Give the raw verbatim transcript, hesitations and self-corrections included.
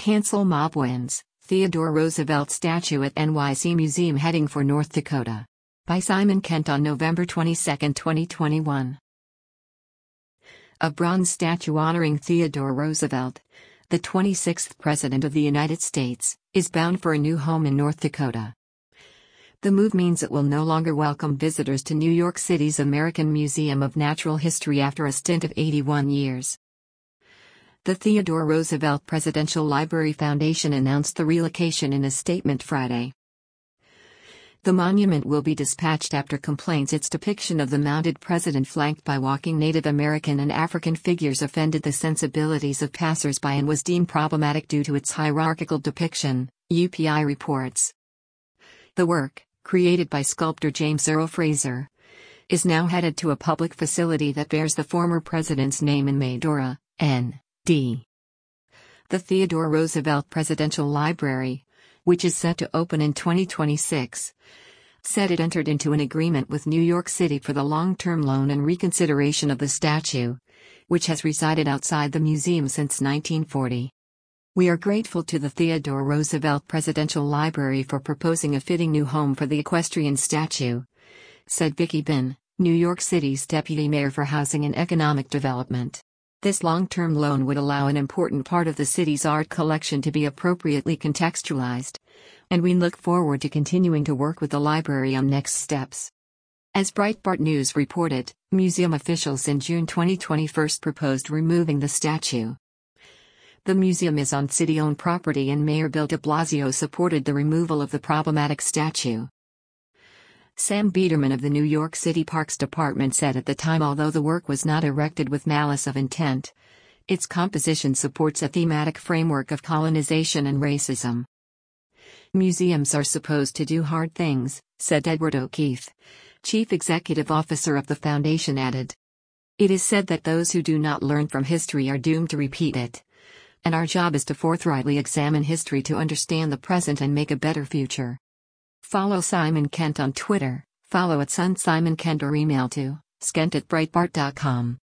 Cancel mob wins, Theodore Roosevelt statue at N Y C Museum heading for North Dakota. By Simon Kent on November twenty-second, twenty twenty-one. A bronze statue honoring Theodore Roosevelt, the twenty-sixth President of the United States, is bound for a new home in North Dakota. The move means it will no longer welcome visitors to New York City's American Museum of Natural History after a stint of eighty-one years. The Theodore Roosevelt Presidential Library Foundation announced the relocation in a statement Friday. The monument will be dispatched after complaints its depiction of the mounted president flanked by walking Native American and African figures offended the sensibilities of passers-by and was deemed problematic due to its hierarchical depiction, U P I reports. The work, created by sculptor James Earl Fraser, is now headed to a public facility that bears the former president's name in Medora, N D The Theodore Roosevelt Presidential Library, which is set to open in twenty twenty-six, said it entered into an agreement with New York City for the long-term loan and reconsideration of the statue, which has resided outside the museum since nineteen forty. We are grateful to the Theodore Roosevelt Presidential Library for proposing a fitting new home for the equestrian statue, said Vicki Bin, New York City's Deputy Mayor for Housing and Economic Development. This long-term loan would allow an important part of the city's art collection to be appropriately contextualized, and we look forward to continuing to work with the library on next steps. As Breitbart News reported, museum officials in June twenty twenty first proposed removing the statue. The museum is on city-owned property and Mayor Bill de Blasio supported the removal of the problematic statue. Sam Biederman of the New York City Parks Department said at the time although the work was not erected with malice of intent, its composition supports a thematic framework of colonization and racism. Museums are supposed to do hard things, said Edward O'Keefe, chief executive officer of the foundation added. It is said that those who do not learn from history are doomed to repeat it. And our job is to forthrightly examine history to understand the present and make a better future. Follow Simon Kent on Twitter, follow at Sun Simon Kent or email to skent at breitbart dot com.